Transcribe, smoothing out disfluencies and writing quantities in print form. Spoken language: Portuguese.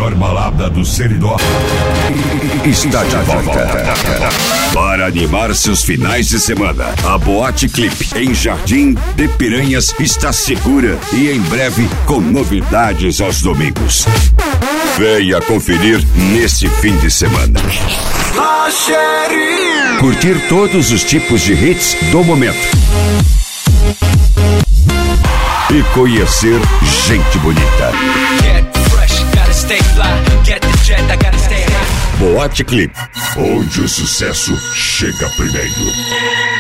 maior balada do Seridó está de volta para animar seus finais de semana. A Boate Clip em Jardim de Piranhas está segura e em breve com novidades aos domingos. Venha conferir nesse fim de semana. Curtir todos os tipos de hits do momento e conhecer gente bonita. Boate Clip, onde o sucesso chega primeiro.